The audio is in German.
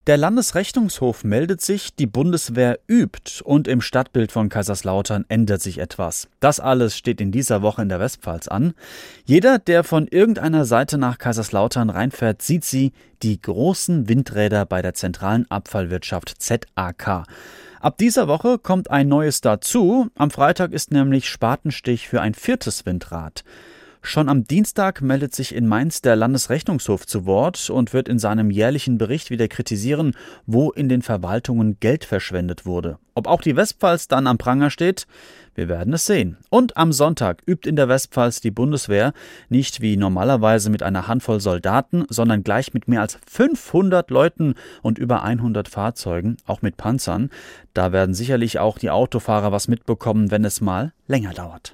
Der Landesrechnungshof meldet sich, die Bundeswehr übt und im Stadtbild von Kaiserslautern ändert sich etwas. Das alles steht in dieser Woche in der Westpfalz an. Jeder, der von irgendeiner Seite nach Kaiserslautern reinfährt, sieht sie, die großen Windräder bei der zentralen Abfallwirtschaft ZAK. Ab dieser Woche kommt ein neues dazu. Am Freitag ist nämlich Spatenstich für ein 4. Windrad. Schon am Dienstag meldet sich in Mainz der Landesrechnungshof zu Wort und wird in seinem jährlichen Bericht wieder kritisieren, wo in den Verwaltungen Geld verschwendet wurde. Ob auch die Westpfalz dann am Pranger steht? Wir werden es sehen. Und am Sonntag übt in der Westpfalz die Bundeswehr nicht wie normalerweise mit einer Handvoll Soldaten, sondern gleich mit mehr als 500 Leuten und über 100 Fahrzeugen, auch mit Panzern. Da werden sicherlich auch die Autofahrer was mitbekommen, wenn es mal länger dauert.